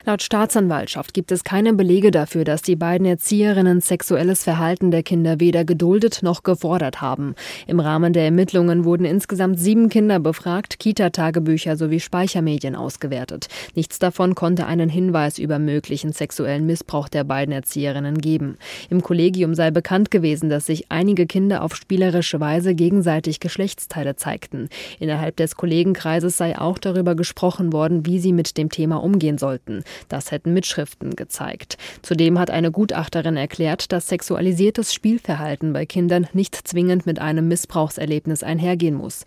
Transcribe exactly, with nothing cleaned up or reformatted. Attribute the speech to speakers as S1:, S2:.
S1: Laut Staatsanwaltschaft gibt es keine Belege dafür, dass die beiden Erzieherinnen sexuelles Verhalten der Kinder weder geduldet noch gefordert haben. Im Rahmen der Ermittlungen wurden insgesamt sieben Kinder befragt, Kita-Tagebücher sowie Speichermedien ausgewertet. Nichts davon konnte einen Hinweis über möglichen sexuellen Missbrauch der beiden Erzieherinnen geben. Im Kollegium sei bekannt gewesen, dass sich einige Kinder auf spielerische Weise gegenseitig Geschlechtsteile zeigten. Innerhalb des Kollegenkreises sei auch darüber gesprochen worden, wie sie mit dem Thema umgehen sollten. Das hätten Mitschriften gezeigt. Zudem hat eine Gutachterin erklärt, dass sexualisiertes Spielverhalten bei Kindern nicht zwingend mit einem Missbrauchserlebnis einhergehen muss.